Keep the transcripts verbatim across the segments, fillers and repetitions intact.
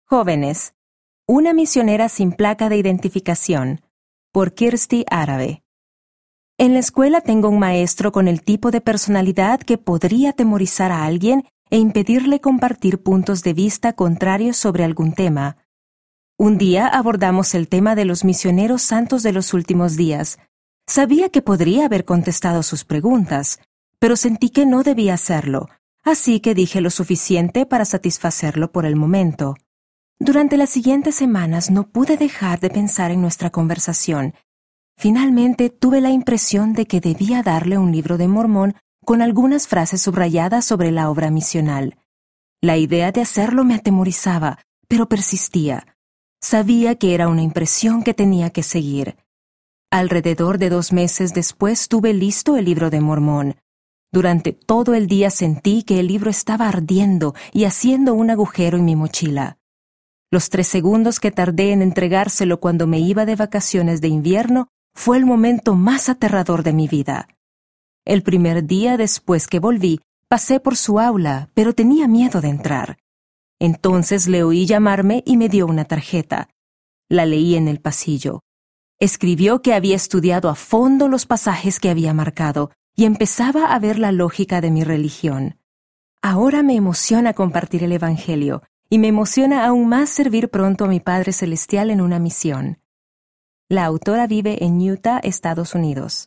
Jóvenes, una misionera sin placa de identificación, por Kirsty Árabe. En la escuela tengo un maestro con el tipo de personalidad que podría atemorizar a alguien e impedirle compartir puntos de vista contrarios sobre algún tema. Un día abordamos el tema de los misioneros santos de los últimos días. Sabía que podría haber contestado sus preguntas, pero sentí que no debía hacerlo, así que dije lo suficiente para satisfacerlo por el momento. Durante las siguientes semanas no pude dejar de pensar en nuestra conversación. Finalmente tuve la impresión de que debía darle un libro de Mormón con algunas frases subrayadas sobre la obra misional. La idea de hacerlo me atemorizaba, pero persistía. Sabía que era una impresión que tenía que seguir. Alrededor de dos meses después tuve listo el libro de Mormón. Durante todo el día sentí que el libro estaba ardiendo y haciendo un agujero en mi mochila. Los tres segundos que tardé en entregárselo cuando me iba de vacaciones de invierno fue el momento más aterrador de mi vida. El primer día después que volví, pasé por su aula, pero tenía miedo de entrar. Entonces le oí llamarme y me dio una tarjeta. La leí en el pasillo. Escribió que había estudiado a fondo los pasajes que había marcado y empezaba a ver la lógica de mi religión. Ahora me emociona compartir el Evangelio y me emociona aún más servir pronto a mi Padre Celestial en una misión. La autora vive en Utah, Estados Unidos.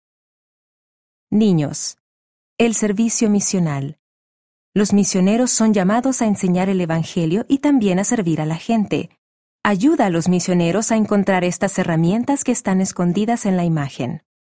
Niños. El servicio misional. Los misioneros son llamados a enseñar el Evangelio y también a servir a la gente. Ayuda a los misioneros a encontrar estas herramientas que están escondidas en la imagen.